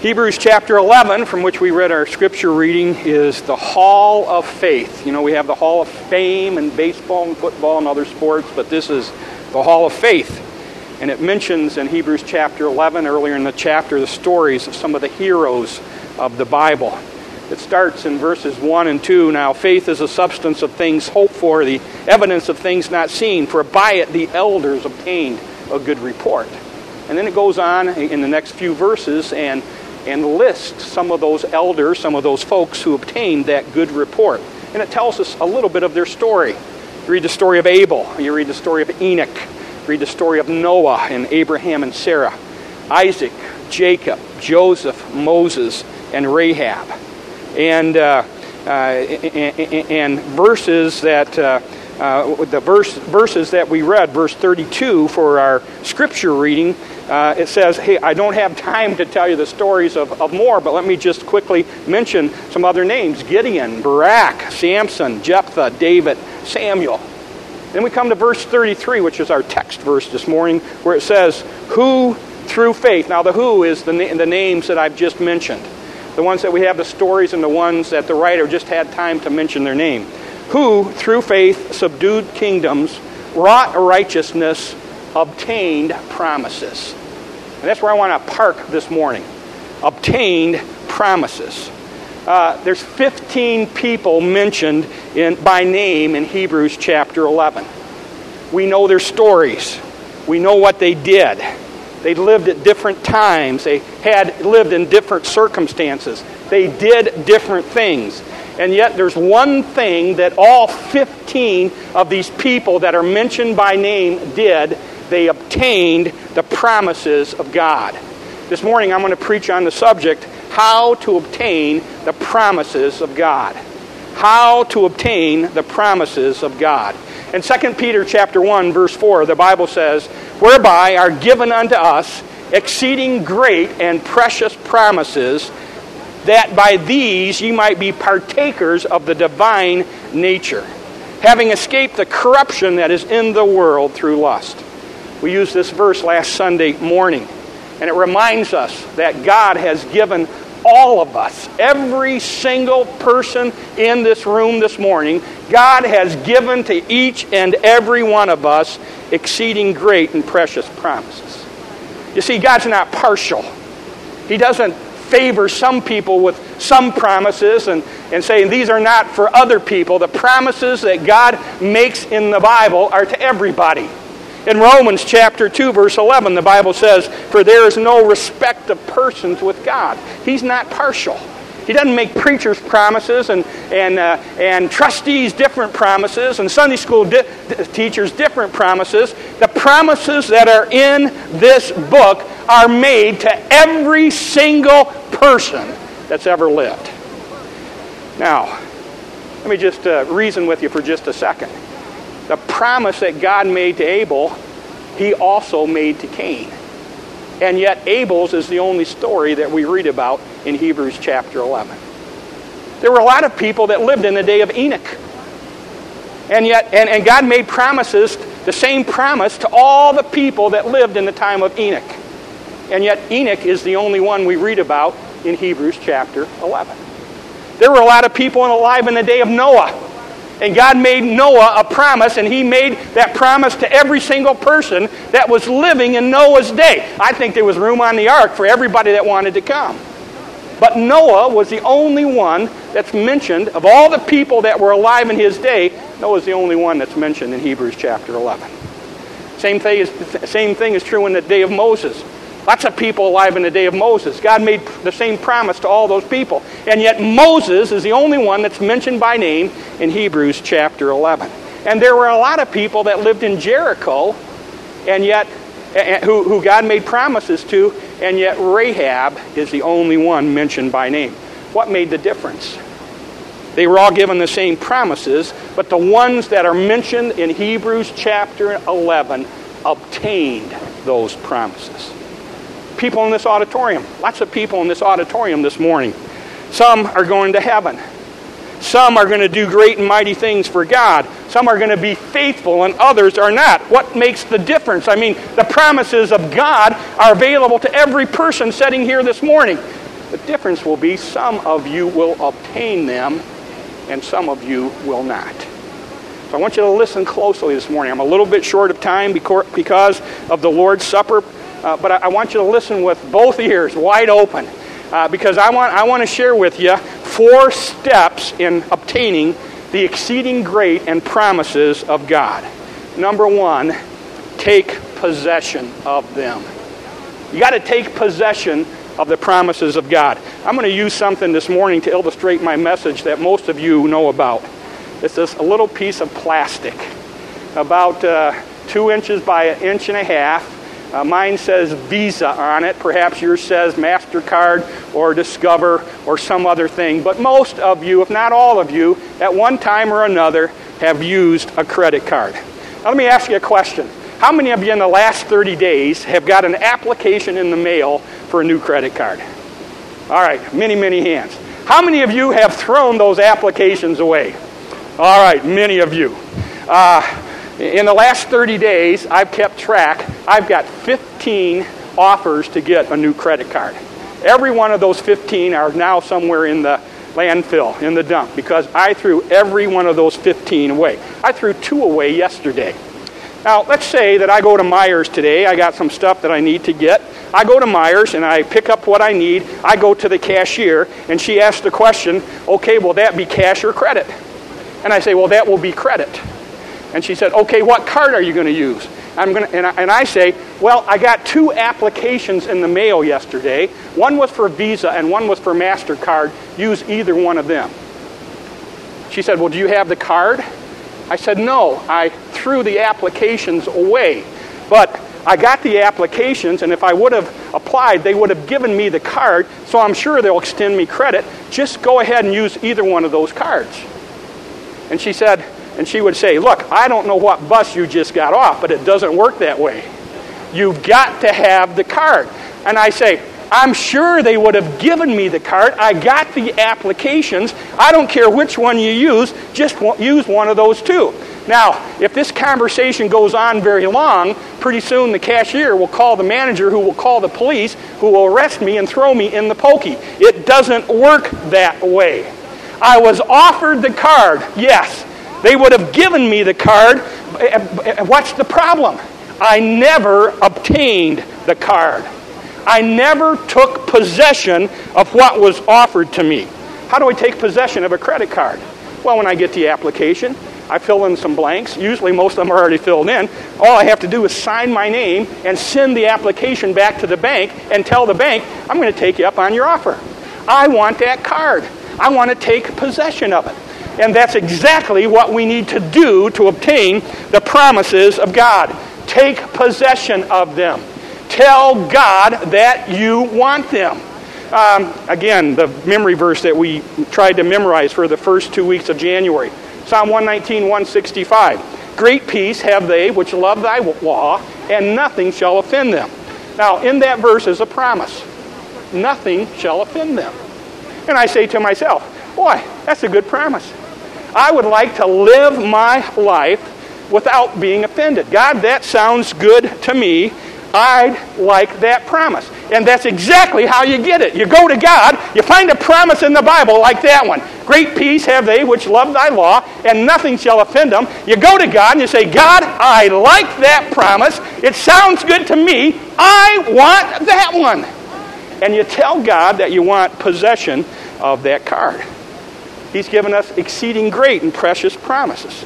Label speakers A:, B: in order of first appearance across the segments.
A: Hebrews chapter 11, from which we read our scripture reading, is the Hall of Faith. You know, we have the Hall of Fame in baseball and football and other sports, but this is the Hall of Faith. And it mentions in Hebrews chapter 11, earlier in the chapter, the stories of some of the heroes of the Bible. It starts in verses 1 and 2. Now, faith is the substance of things hoped for, the evidence of things not seen, for by it the elders obtained a good report. And then it goes on in the next few verses and lists some of those elders, some of those folks who obtained that good report. And it tells us a little bit of their story. You read the story of Abel, you read the story of Enoch, you read the story of Noah and Abraham and Sarah, Isaac, Jacob, Joseph, Moses, and Rahab. And verses that verses that we read, verse 32 for our scripture reading, it says, hey, I don't have time to tell you the stories of more, but let me just quickly mention some other names: Gideon, Barak, Samson, Jephthah, David, Samuel. Then we come to verse 33, which is our text verse this morning, where it says, who through faith. Now the who is the names that I've just mentioned. The ones that we have the stories and the ones that the writer just had time to mention their name. Who, through faith, subdued kingdoms, wrought righteousness, obtained promises. And that's where I want to park this morning. Obtained promises. There's 15 people mentioned by name in Hebrews chapter 11. We know their stories. We know what they did. They lived at different times. They had lived in different circumstances. They did different things. And yet there's one thing that all 15 of these people that are mentioned by name did. They obtained the promises of God. This morning I'm going to preach on the subject, how to obtain the promises of God. How to obtain the promises of God. In 2 Peter chapter 1, verse 4, the Bible says, whereby are given unto us exceeding great and precious promises, that by these ye might be partakers of the divine nature, having escaped the corruption that is in the world through lust. We used this verse last Sunday morning, and it reminds us that God has given all of us, every single person in this room this morning, God has given to each and every one of us exceeding great and precious promises. You see, God's not partial. He doesn't favor some people with some promises and say these are not for other people. The promises that God makes in the Bible are to everybody. In Romans chapter 2, verse 11, the Bible says, for there is no respect of persons with God. He's not partial. He doesn't make preachers promises and trustees different promises and Sunday school teachers different promises. The promises that are in this book are made to every single person that's ever lived. Now, let me just reason with you for just a second. The promise that God made to Abel, he also made to Cain. And yet Abel's is the only story that we read about in Hebrews chapter 11. There were a lot of people that lived in the day of Enoch. And God made promises, the same promise to all the people that lived in the time of Enoch. And yet Enoch is the only one we read about in Hebrews chapter 11. There were a lot of people alive in the day of Noah. And God made Noah a promise, and he made that promise to every single person that was living in Noah's day. I think there was room on the ark for everybody that wanted to come. But Noah was the only one that's mentioned, of all the people that were alive in his day, Noah's the only one that's mentioned in Hebrews chapter 11. Same thing is true in the day of Moses. Lots of people alive in the day of Moses. God made the same promise to all those people. And yet Moses is the only one that's mentioned by name in Hebrews chapter 11. And there were a lot of people that lived in Jericho, and yet who God made promises to, and yet Rahab is the only one mentioned by name. What made the difference? They were all given the same promises, but the ones that are mentioned in Hebrews chapter 11 obtained those promises. People in this auditorium, lots of people in this auditorium this morning. Some are going to heaven. Some are going to do great and mighty things for God. Some are going to be faithful and others are not. What makes the difference? I mean, the promises of God are available to every person sitting here this morning. The difference will be some of you will obtain them and some of you will not. So I want you to listen closely this morning. I'm a little bit short of time because of the Lord's Supper, but I want you to listen with both ears wide open because I want to share with you 4 steps in obtaining the exceeding great and promises of God. Number 1, take possession of them. You got to take possession of the promises of God. I'm going to use something this morning to illustrate my message that most of you know about. It's this a little piece of plastic, about 2 inches by 1.5 inches. Mine says Visa on it. Perhaps yours says MasterCard or Discover or some other thing. But most of you, if not all of you, at one time or another have used a credit card. Now let me ask you a question. How many of you in the last 30 days have got an application in the mail for a new credit card? All right, many, many hands. How many of you have thrown those applications away? All right, many of you. In the last 30 days, I've kept track. I've got 15 offers to get a new credit card. Every one of those 15 are now somewhere in the landfill, in the dump, because I threw every one of those 15 away. I threw 2 away yesterday. Now, let's say that I go to Meijer's today. I got some stuff that I need to get. I go to Meijer's and I pick up what I need. I go to the cashier and she asks the question, okay, will that be cash or credit? And I say, well, that will be credit. And she said, okay, what card are you going to use? And I say, well, I got 2 applications in the mail yesterday. One was for Visa and one was for MasterCard. Use either one of them. She said, well, do you have the card? I said, no, I threw the applications away. But I got the applications, and if I would have applied, they would have given me the card, so I'm sure they'll extend me credit. Just go ahead and use either one of those cards. And she said, and she would say, look, I don't know what bus you just got off, but it doesn't work that way. You've got to have the card. And I say, I'm sure they would have given me the card. I got the applications. I don't care which one you use. Just use one of those 2. Now, if this conversation goes on very long, pretty soon the cashier will call the manager, who will call the police, who will arrest me and throw me in the pokey. It doesn't work that way. I was offered the card. Yes, they would have given me the card. What's the problem? I never obtained the card. I never took possession of what was offered to me. How do I take possession of a credit card? Well, when I get the application, I fill in some blanks. Usually most of them are already filled in. All I have to do is sign my name and send the application back to the bank and tell the bank, I'm going to take you up on your offer. I want that card. I want to take possession of it. And that's exactly what we need to do to obtain the promises of God. Take possession of them. Tell God that you want them. Again, the memory verse that we tried to memorize for the first 2 weeks of January. Psalm 119, 165. Great peace have they which love thy law, and nothing shall offend them. Now, in that verse is a promise. Nothing shall offend them. And I say to myself, boy, that's a good promise. I would like to live my life without being offended. God, that sounds good to me. I'd like that promise. And that's exactly how you get it. You go to God, you find a promise in the Bible like that one. Great peace have they which love thy law, and nothing shall offend them. You go to God and you say, God, I like that promise. It sounds good to me. I want that one. And you tell God that you want possession of that card. He's given us exceeding great and precious promises.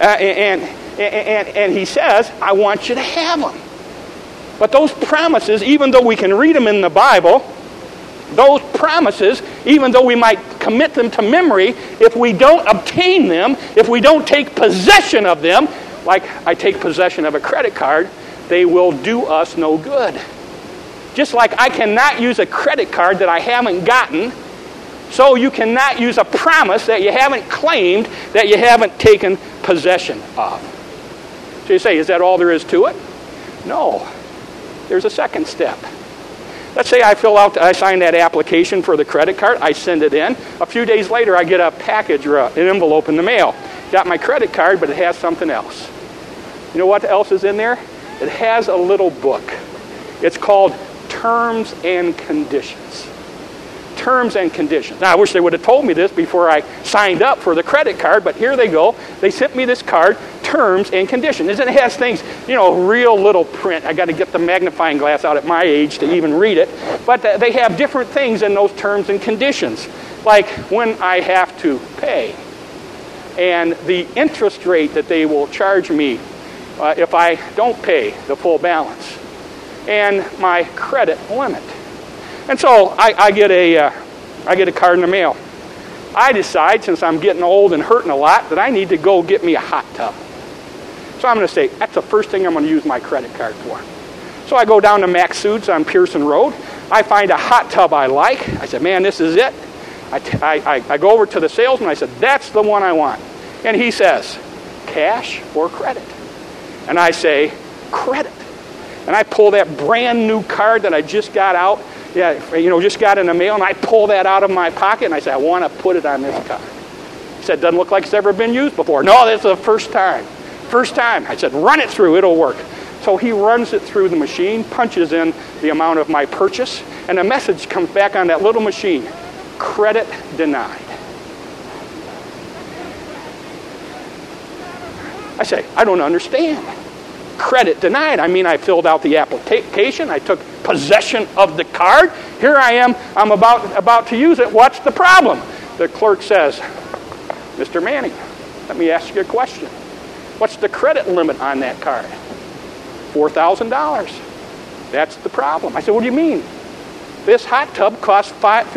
A: And he says, I want you to have them. But those promises, even though we can read them in the Bible, those promises, even though we might commit them to memory, if we don't obtain them, if we don't take possession of them, like I take possession of a credit card, they will do us no good. Just like I cannot use a credit card that I haven't gotten, so you cannot use a promise that you haven't claimed, that you haven't taken possession of. So you say, is that all there is to it? No. There's a second step. Let's say I sign that application for the credit card. I send it in. A few days later, I get a package or an envelope in the mail. Got my credit card, but it has something else. You know what else is in there? It has a little book. It's called Terms and Conditions. terms and conditions. Now, I wish they would have told me this before I signed up for the credit card, but here they go. They sent me this card, terms and conditions. And it has things, real little print. I got to get the magnifying glass out at my age to even read it. But they have different things in those terms and conditions, like when I have to pay and the interest rate that they will charge me if I don't pay the full balance, and my credit limit. And so I get a card in the mail. I decide, since I'm getting old and hurting a lot, that I need to go get me a hot tub. So I'm going to say, that's the first thing I'm going to use my credit card for. So I go down to Max Suits on Pearson Road. I find a hot tub I like. I said, man, this is it. I go over to the salesman. I said, that's the one I want. And he says, cash or credit? And I say, credit. And I pull that brand new card that I just got out, just got in the mail, and I pull that out of my pocket, and I say, I want to put it on this card. He said, doesn't look like it's ever been used before. No, that's the first time. First time. I said, run it through, it'll work. So he runs it through the machine, punches in the amount of my purchase, and a message comes back on that little machine, credit denied. I say, I don't understand. Credit denied. I mean, I filled out the application. I took possession of the card. Here I am. I'm about to use it. What's the problem? The clerk says, Mr. Manning, let me ask you a question. What's the credit limit on that card? $4,000. That's the problem. I said, what do you mean? This hot tub costs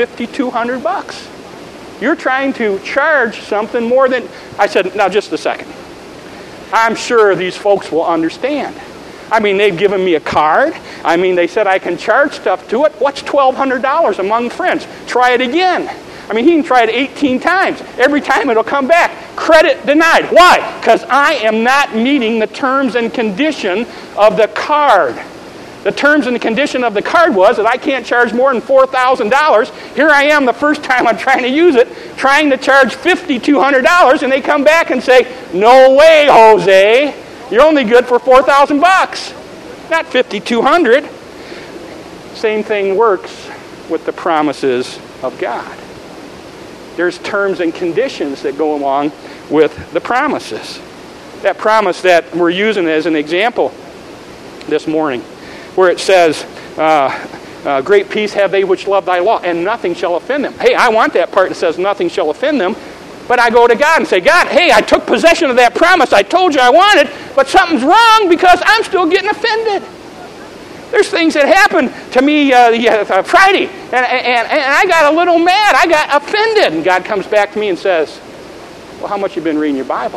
A: $5,200. You're trying to charge something more than... I said, now just a second. I'm sure these folks will understand. I mean, they've given me a card. I mean, they said I can charge stuff to it. What's $1,200 among friends? Try it again. I mean, he can try it 18 times. Every time it'll come back. Credit denied. Why? Because I am not meeting the terms and condition of the card. The terms and the condition of the card was that I can't charge more than $4,000. Here I am the first time I'm trying to use it, trying to charge $5,200, and they come back and say, no way, Jose. You're only good for $4,000, not $5,200. Same thing works with the promises of God. There's terms and conditions that go along with the promises. That promise that we're using as an example this morning, where it says, great peace have they which love thy law, and nothing shall offend them. Hey, I want that part that says nothing shall offend them, but I go to God and say, God, hey, I took possession of that promise I told you I wanted, but something's wrong because I'm still getting offended. There's things that happened to me Friday, and I got a little mad. I got offended. And God comes back to me and says, well, how much have you been reading your Bible?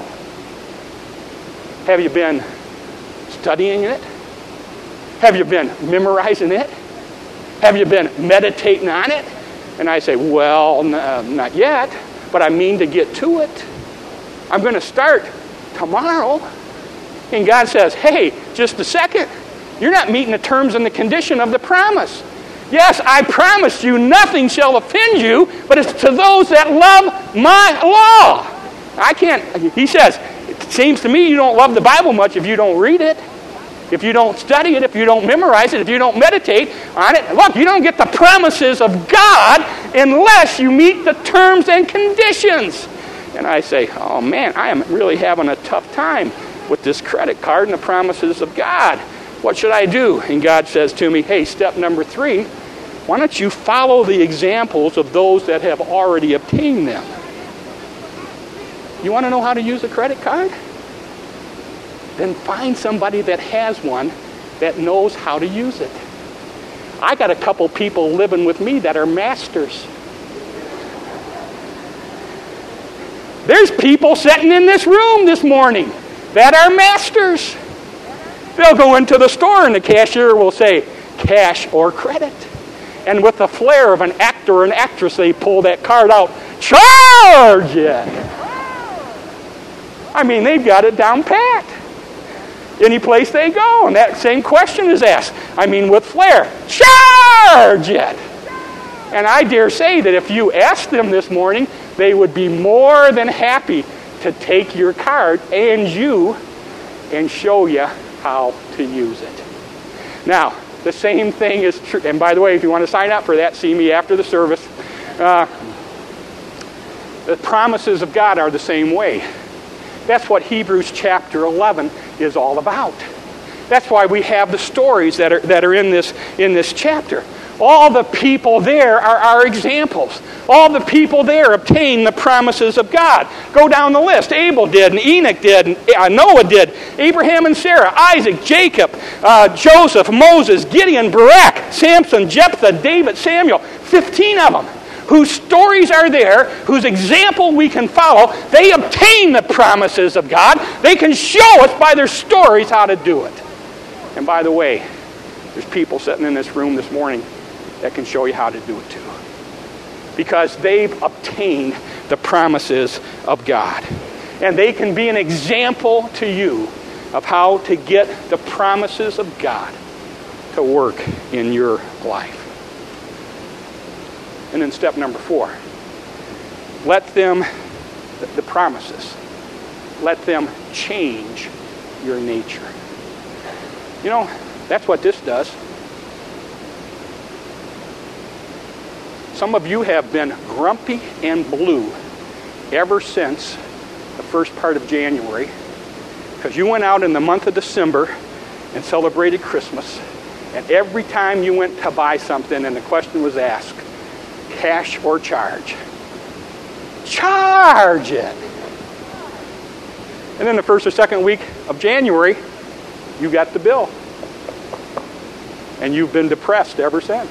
A: Have you been studying it? Have you been memorizing it? Have you been meditating on it? And I say, well, not yet, but I mean to get to it. I'm going to start tomorrow. And God says, hey, just a second. You're not meeting the terms and the condition of the promise. Yes, I promise you nothing shall offend you, but it's to those that love my law. He says, it seems to me you don't love the Bible much if you don't read it. If you don't study it, if you don't memorize it, if you don't meditate on it. Look, you don't get the promises of God unless you meet the terms and conditions. And I say, oh man, I am really having a tough time with this credit card and the promises of God. What should I do? And God says to me, hey, step number 3, why don't you follow the examples of those that have already obtained them? You want to know how to use a credit card? Then find somebody that has one that knows how to use it. I got a couple people living with me that are masters. There's people sitting in this room this morning that are masters. They'll go into the store and the cashier will say, cash or credit. And with the flair of an actor or an actress, they pull that card out. Charge it! I mean, they've got it down pat. Any place they go, and that same question is asked. I mean, with flair, charge it! And I dare say that if you asked them this morning, they would be more than happy to take your card and show you how to use it. Now, the same thing is true. And by the way, if you want to sign up for that, see me after the service. The promises of God are the same way. That's what Hebrews chapter 11 is all about. That's why we have the stories that are in this chapter. All the people there are our examples. All the people there obtained the promises of God. Go down the list. Abel did, and Enoch did, and Noah did. Abraham and Sarah, Isaac, Jacob, Joseph, Moses, Gideon, Barak, Samson, Jephthah, David, Samuel. 15 of them, whose stories are there, whose example we can follow. They obtain the promises of God. They can show us by their stories how to do it. And by the way, there's people sitting in this room this morning that can show you how to do it too. Because they've obtained the promises of God. And they can be an example to you of how to get the promises of God to work in your life. And then step number 4. Let them, the promises, let them change your nature. You know, that's what this does. Some of you have been grumpy and blue ever since the first part of January because you went out in the month of December and celebrated Christmas, and every time you went to buy something and the question was asked, cash or charge? Charge it! And then the first or second week of January, you got the bill. And you've been depressed ever since.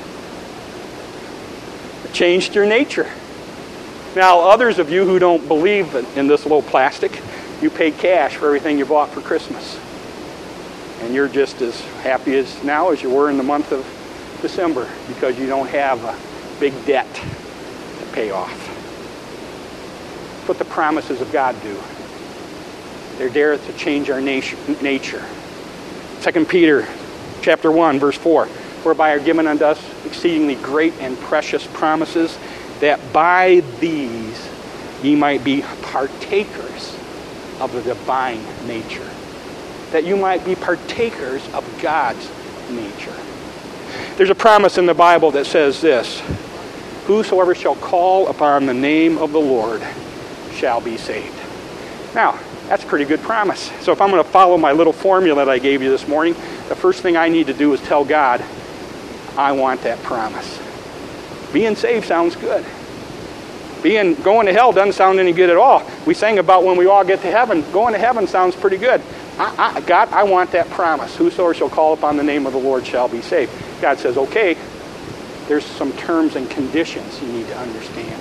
A: It changed your nature. Now, others of you who don't believe in this little plastic, you pay cash for everything you bought for Christmas. And you're just as happy now as you were in the month of December because you don't have a big debt to pay off. That's what the promises of God do. They're there to change our nature. 2 Peter chapter 1, verse 4, whereby are given unto us exceedingly great and precious promises, that by these ye might be partakers of the divine nature. That you might be partakers of God's nature. There's a promise in the Bible that says this: whosoever shall call upon the name of the Lord shall be saved. Now, that's a pretty good promise. So if I'm going to follow my little formula that I gave you this morning, the first thing I need to do is tell God, I want that promise. Being saved sounds good. Going to hell doesn't sound any good at all. We sang about when we all get to heaven. Going to heaven sounds pretty good. God, I want that promise. Whosoever shall call upon the name of the Lord shall be saved. God says, okay, there's some terms and conditions you need to understand.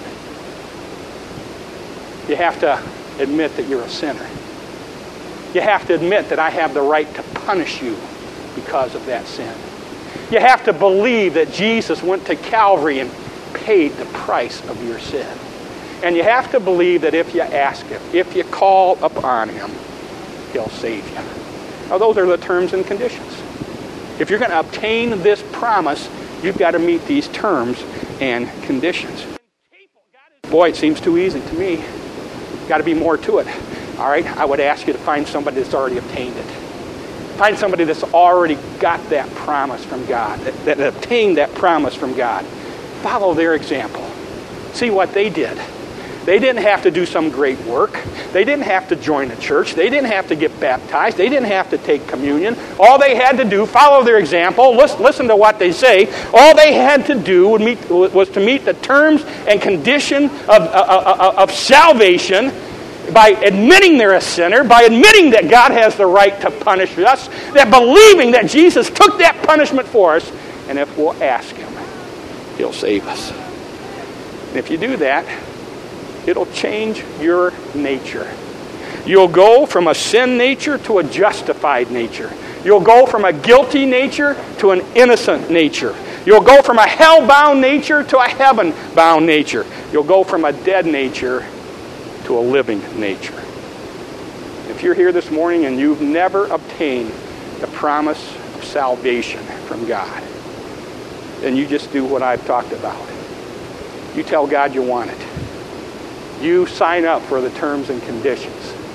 A: You have to admit that you're a sinner. You have to admit that I have the right to punish you because of that sin. You have to believe that Jesus went to Calvary and paid the price of your sin. And you have to believe that if you ask Him, if you call upon Him, He'll save you. Now, those are the terms and conditions. If you're going to obtain this promise, you've got to meet these terms and conditions. Boy, it seems too easy to me. Got to be more to it. All right, I would ask you to find somebody that's already obtained it. Find somebody that's already got that promise from God, that obtained that promise from God. Follow their example. See what they did. They didn't have to do some great work. They didn't have to join a church. They didn't have to get baptized. They didn't have to take communion. All they had to do, follow their example, listen to what they say. All they had to do was to meet the terms and condition of salvation by admitting they're a sinner, by admitting that God has the right to punish us, that believing that Jesus took that punishment for us, and if we'll ask Him, He'll save us. And if you do that, it'll change your nature. You'll go from a sin nature to a justified nature. You'll go from a guilty nature to an innocent nature. You'll go from a hell-bound nature to a heaven-bound nature. You'll go from a dead nature to a living nature. If you're here this morning and you've never obtained the promise of salvation from God, then you just do what I've talked about. You tell God you want it. You sign up for the terms and conditions.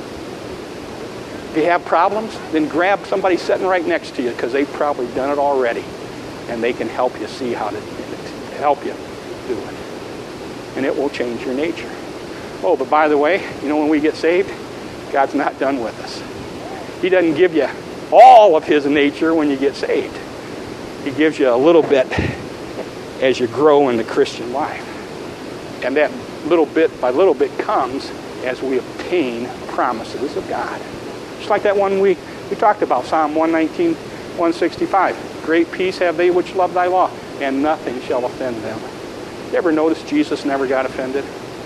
A: If you have problems, then grab somebody sitting right next to you because they've probably done it already, and they can help you see how to help you do it. and it will change your nature. Oh, but by the way, when we get saved, God's not done with us. He doesn't give you all of his nature when you get saved. He gives you a little bit as you grow in the Christian life. And that little bit by little bit comes as we obtain promises of God. Just like that one we talked about, Psalm 119, 165. Great peace have they which love thy law, and nothing shall offend them. You ever notice Jesus never got offended?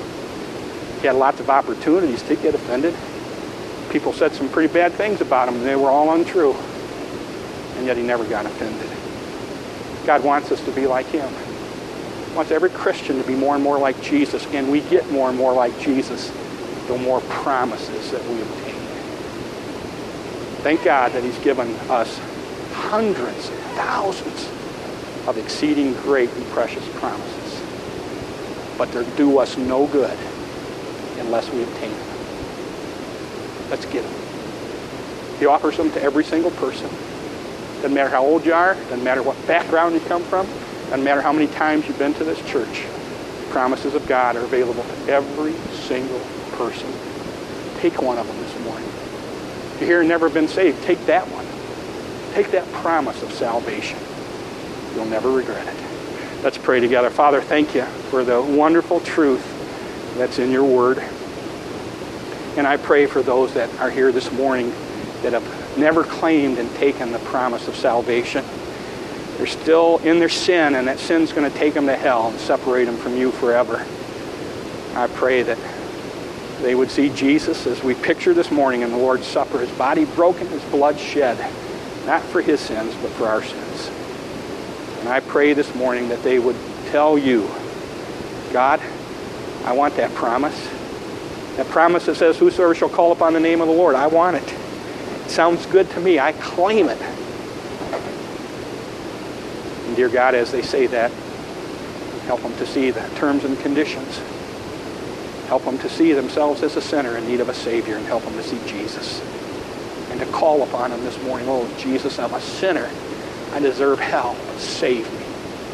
A: He had lots of opportunities to get offended. People said some pretty bad things about him, and they were all untrue. And yet he never got offended. God wants us to be like him. He wants every Christian to be more and more like Jesus, and we get more and more like Jesus the more promises that we obtain. Thank God that he's given us hundreds, thousands of exceeding great and precious promises. But they do us no good unless we obtain them. Let's get them. He offers them to every single person. Doesn't matter how old you are, doesn't matter what background you come from, doesn't matter how many times you've been to this church. The promises of God are available to every single person. Take one of them this morning. If you're here and never been saved, take that one. Take that promise of salvation. You'll never regret it. Let's pray together. Father, thank you for the wonderful truth that's in your word. And I pray for those that are here this morning that have never claimed and taken the promise of salvation. They're still in their sin, and that sin's going to take them to hell and separate them from you forever. I pray that they would see Jesus as we picture this morning in the Lord's Supper, his body broken, his blood shed, not for his sins, but for our sins. And I pray this morning that they would tell you, God, I want that promise. That promise that says, whosoever shall call upon the name of the Lord, I want it. It sounds good to me. I claim it. And dear God, as they say that, help them to see the terms and conditions. Help them to see themselves as a sinner in need of a Savior, and help them to see Jesus. And to call upon him this morning, oh, Jesus, I'm a sinner. I deserve hell. Save me.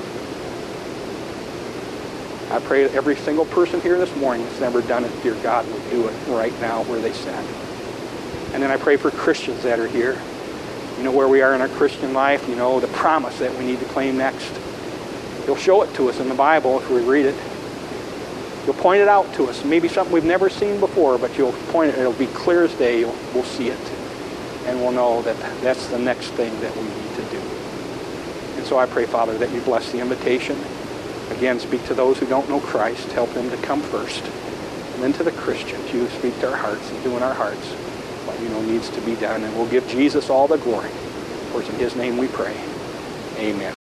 A: I pray that every single person here this morning that's never done it, dear God, would do it right now where they stand. And then I pray for Christians that are here. You know where we are in our Christian life. You know the promise that we need to claim next. You'll show it to us in the Bible if we read it. You'll point it out to us. Maybe something we've never seen before, but you'll point it. It'll be clear as day. We'll see it. And we'll know that that's the next thing that we need to do. And so I pray, Father, that you bless the invitation. Again, speak to those who don't know Christ. Help them to come first. And then to the Christians, you speak to our hearts and do in our hearts what you know needs to be done. And we'll give Jesus all the glory. For it's in his name we pray. Amen.